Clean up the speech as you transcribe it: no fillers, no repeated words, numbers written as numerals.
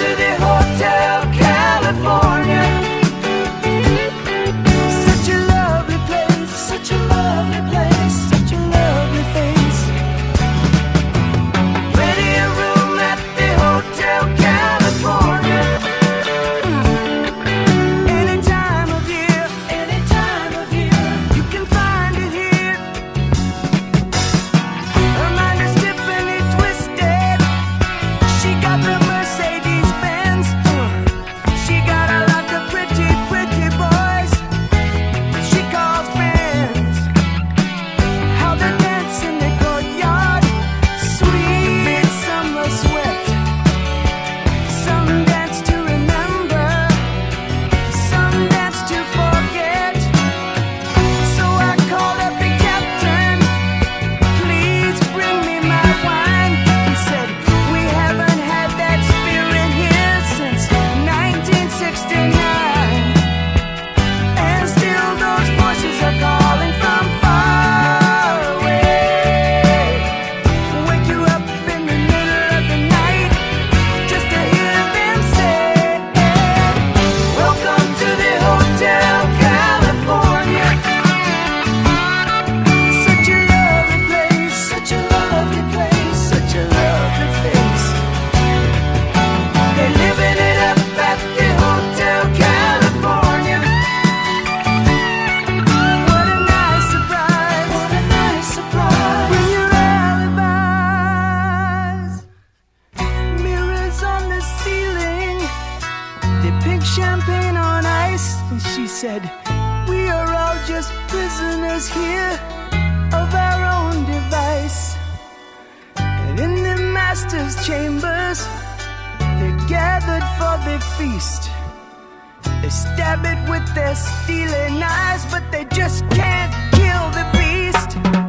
to the Hotel California. Such a lovely place, such a lovely place, such a lovely face. Ready a room at the Hotel California. Any time of year, you can find it here. Her mind is Tiffany twisted. She got the Mercedes Benz. She got a lot of pretty, pretty boys she calls friends. How they dance in the courtyard, sweet summer sweat. Some dance to remember, some dance to forget. So I called up the captain, please bring me my wine. He said, we haven't had that spirit here since 1969. And still those voices are calling from far away. Wake you up in the middle of the night just to hear them say, welcome to the Hotel California. Such a lovely place, such a lovely place, such a lovely face. They're living it up at the Hotel California. What a nice surprise, what a nice surprise. Bring your alibis. Mirrors on the ceiling, they pink champagne on ice. And she said, we are all just prisoners here of our own device. And in the master's chambers, they're gathered for the feast. They stab it with their steely knives, but they just can't kill the beast.